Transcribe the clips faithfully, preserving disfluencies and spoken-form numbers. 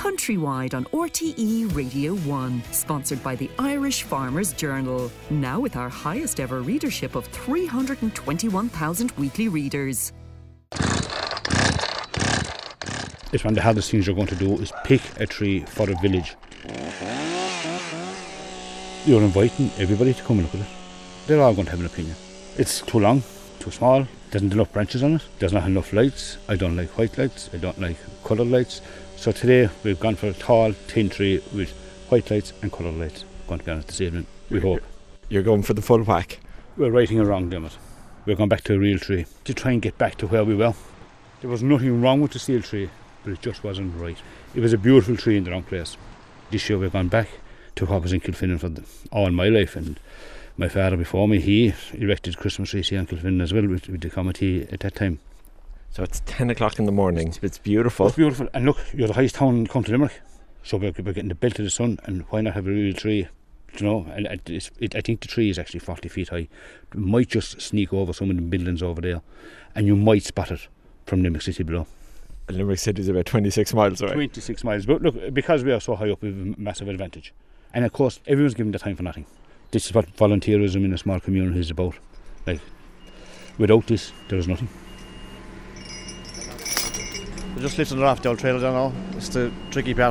Countrywide on R T E Radio one, sponsored by the Irish Farmers Journal. Now with our highest ever readership of three hundred twenty-one thousand weekly readers. It's one of the hardest things you're going to do is pick a tree for a village. You're inviting everybody to come and look at it. They're all going to have an opinion. It's too long, too small, doesn't have enough branches on it, does not have enough lights. I don't like white lights, I don't like coloured lights. So today we've gone for a tall, thin tree with white lights and coloured lights. Going to be on it this evening, we hope. You're going for the full whack? We're righting a wrong, damn it. We're going back to a real tree to try and get back to where we were. There was nothing wrong with the steel tree, but it just wasn't right. It was a beautiful tree in the wrong place. This year we've gone back to what was in Kilfinnan for the, all my life, and my father before me, he erected Christmas trees here in Kilfinnan as well with, with the committee at that time. So it's ten o'clock in the morning, it's beautiful. It's beautiful, and look, you're the highest town in County Limerick, so we're, we're getting the belt of the sun, and why not have a real tree? You know, and it's, it, I think the tree is actually forty feet high. It might just sneak over some of the buildings over there, and you might spot it from Limerick City below. And Limerick City is about twenty-six miles away. twenty-six miles, but look, because we are so high up, we have a massive advantage. And of course, everyone's given the time for nothing. This is what volunteerism in a small community is about. Like, without this, there is nothing. We're just lifting it off the old trailer down now. It's the tricky part.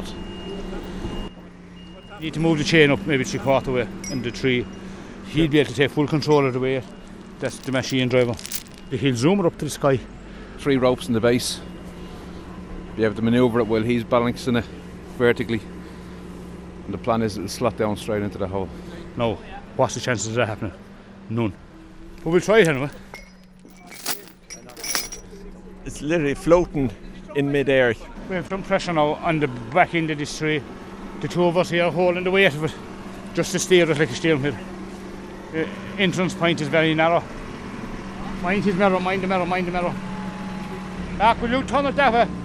You need to move the chain up maybe three quarter way in the tree. He'll be able to take full control of the weight. That's the machine driver. He'll zoom it up to the sky. Three ropes in the base. Be able to manoeuvre it while he's balancing it vertically. And the plan is it'll slot down straight into the hole. No, what's the chances of that happening? None. But we'll try it anyway. It's literally floating in mid-air. We have some pressure now on the back end of this tree. The two of us here are holding the weight of it, just to steer it like a steering wheel. The entrance point is very narrow. Mind his mirror, mind the mirror, mind the mirror. Mark, will you turn it that way?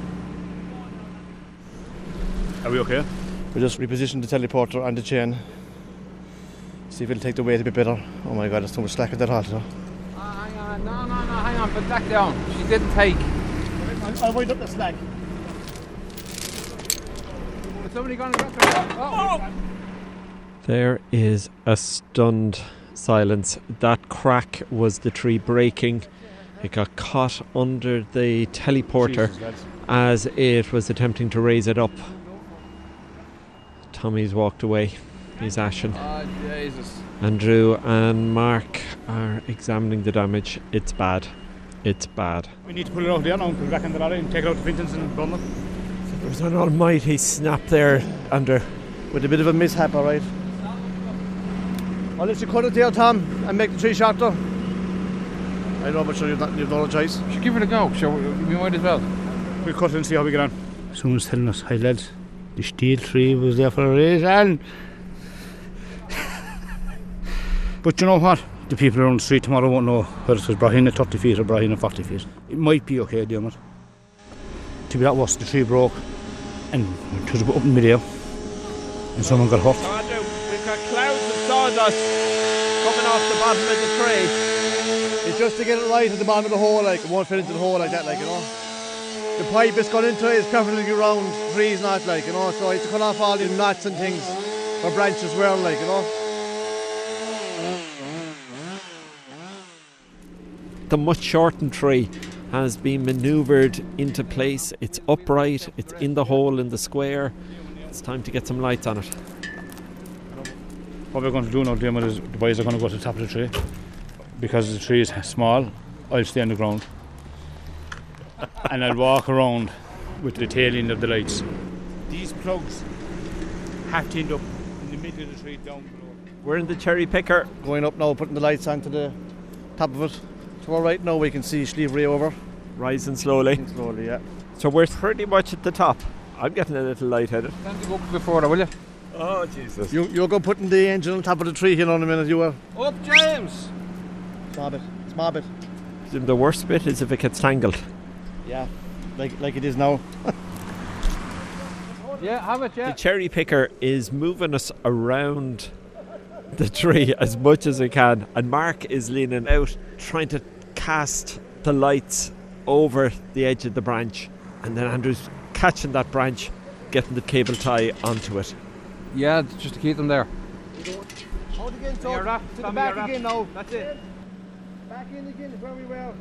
Are we okay? We just repositioned the teleporter on the chain. See if it'll take the weight a bit better. Oh my god, there's too much slack at that halter. Uh, hang on, no, no, no, hang on, put that down. She didn't take. I'll, I'll wind up the slack. Is somebody going to get there? Oh. There is a stunned silence. That crack was the tree breaking. It got caught under the teleporter Jesus, as it was attempting to raise it up. Tommy's walked away. He's ashen. Oh, Jesus. Andrew and Mark are examining the damage. It's bad. It's bad. We need to pull it out there now and put it back in the lorry and take it out to Fintons and burn them. There was an almighty snap there, Andrew. With a bit of a mishap, alright. I'll let you cut it there, Tom, and make the tree shorter. I know, but sure, you've, not, you've no choice. We should give it a go. Sure, we might as well. We'll cut it and see how we get on. Someone's telling us, hi lads, the steel tree was there for a reason. But you know what? The people around the street tomorrow won't know whether it was brought in at thirty feet or brought in at forty feet. It might be okay, Dermot. To be that worse, the tree broke and it was up in midair and someone got hurt. Oh, Andrew, we've got clouds of sawdust coming off the bottom of the tree. It's just to get it right at the bottom of the hole, like it won't fit into the hole like that, like, you know. The pipe it's gone into it is perfectly round, the tree's not, like, you know, so it's to cut off all the knots and things where branches were, like, you know. The much shortened tree has been manoeuvred into place. It's upright, it's in the hole in the square. It's time to get some lights on it. What we're going to do now, Dermot, is the boys are going to go to the top of the tree. Because the tree is small, I'll stay on the ground. And I'll walk around with the tail end of the lights. These plugs have to end up in the middle of the tree down below. We're in the cherry picker. Going up now, putting the lights onto the top of it. So right now we can see Schlievry over. Rising slowly. Rising slowly, yeah. So we're pretty much at the top. I'm getting a little lightheaded. Time to go up before that, will you? Oh, Jesus. You, you'll go putting the engine on top of the tree here in a minute, you will. Up, James! Small bit, small bit. The worst bit is if it gets tangled. Yeah, like like it is now. Yeah, have it, yeah. The cherry picker is moving us around the tree as much as it can, and Mark is leaning out trying to cast the lights over the edge of the branch, and then Andrew's catching that branch getting the cable tie onto it. Yeah, just to keep them there. Out again, so to the back again now. That's it. Back in again, where we were.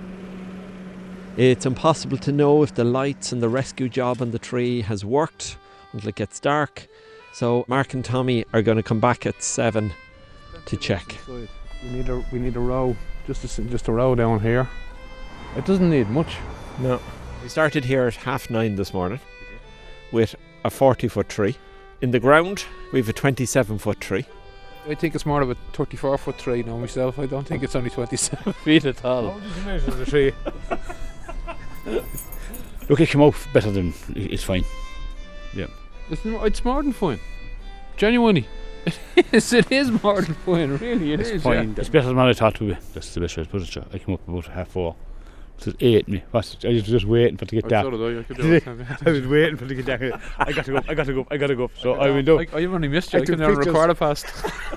It's impossible to know if the lights and the rescue job on the tree has worked until it gets dark. So Mark and Tommy are going to come back at seven to check. We need a we need a row, just a, just a row down here. It doesn't need much. No. We started here at half nine this morning with a forty foot tree. In the ground we have a twenty-seven foot tree. I think it's more of a thirty-four foot tree now myself. I don't think it's only twenty-seven feet at all. How did you measure the tree? Look, it came out better than, it's fine. Yeah. It's, it's more than fine. Genuinely. It is, it is more than fine, really. It It's is, fine. yeah. It's better than what I thought it would be. That's the best way to put it. I came up about half four. It was eight me. I was just waiting for it to get I dark. thought it, I could do it. I was waiting for it to get dark. I got to go up, I got to go up, I got to go up. So I went up. I, I've only missed you. I I, took couldn't even pictures. record it past.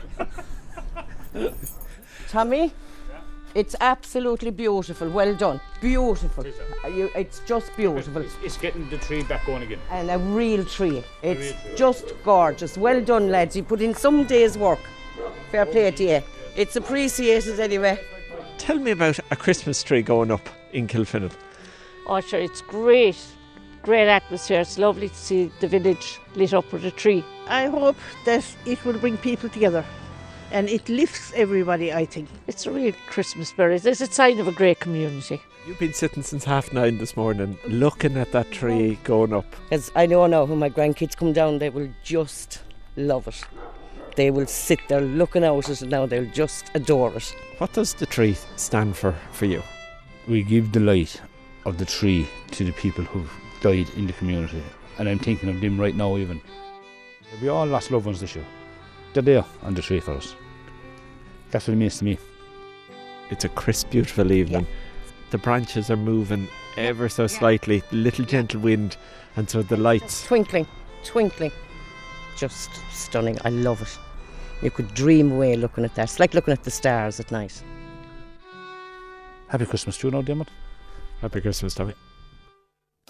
Tommy, it's absolutely beautiful. Well done. Beautiful. Uh, you- It's just beautiful. It's, it's getting the tree back going again. And a real tree. It's real tree. just gorgeous. Well done, lads. You put in some days' work. Fair play to you. It's appreciated anyway. Tell me about a Christmas tree going up in Kilfinnan. Oh, sure, it's great. Great atmosphere. It's lovely to see the village lit up with a tree. I hope that it will bring people together and it lifts everybody, I think. It's a real Christmas spirit. It's a sign of a great community. You've been sitting since half nine this morning looking at that tree going up. As I know now, when my grandkids come down, they will just love it. They will sit there looking out at it now. They'll just adore it. What does the tree stand for for you? We give the light of the tree to the people who've died in the community. And I'm thinking of them right now even. We all lost loved ones this year. They're there on the tree for us. That's what it means to me. It's a crisp, beautiful evening. The branches are moving ever so slightly, little gentle wind, and so the lights. Twinkling, twinkling. Just stunning. I love it. You could dream away looking at that. It's like looking at the stars at night. Happy Christmas to you now, Dermot. Happy Christmas, Tommy.